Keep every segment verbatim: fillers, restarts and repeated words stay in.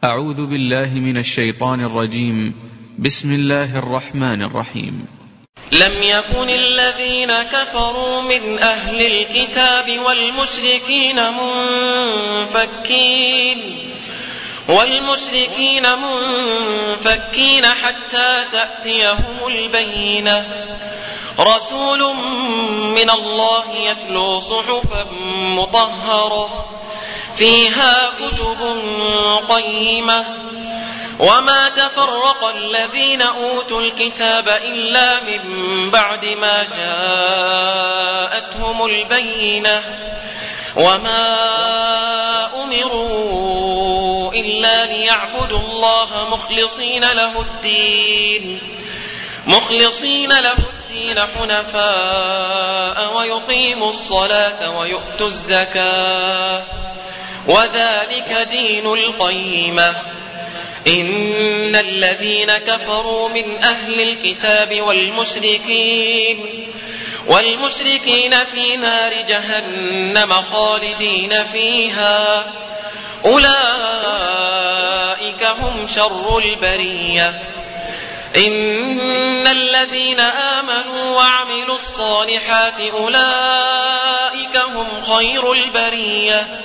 أعوذ بالله من الشيطان الرجيم. بسم الله الرحمن الرحيم. لم يكن الذين كفروا من أهل الكتاب والمشركين منفكين والمشركين منفكين حتى تأتيهم البينة، رسول من الله يتلو صحفا مطهرة فيها كتب قيمة، وما تفرق الذين أوتوا الكتاب إلا من بعد ما جاءتهم البينة، وما أمروا إلا ليعبدوا الله مخلصين له الدين مخلصين له الدين حنفاء ويقيموا الصلاة ويؤتوا الزكاة، وذلك دين القيمة. إن الذين كفروا من أهل الكتاب والمشركين والمشركين في نار جهنم خالدين فيها، أولئك هم شر البرية. إن الذين آمنوا وعملوا الصالحات أولئك هم خير البرية،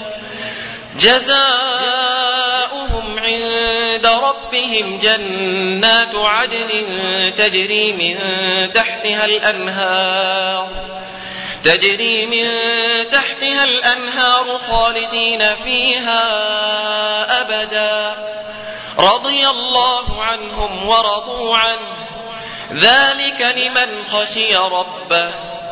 جزاؤهم عند ربهم جنات عدن تجري من تحتها الأنهار تجري من تحتها الأنهار خالدين فيها أبدا، رضي الله عنهم ورضوا عنه، ذلك لمن خشي ربه.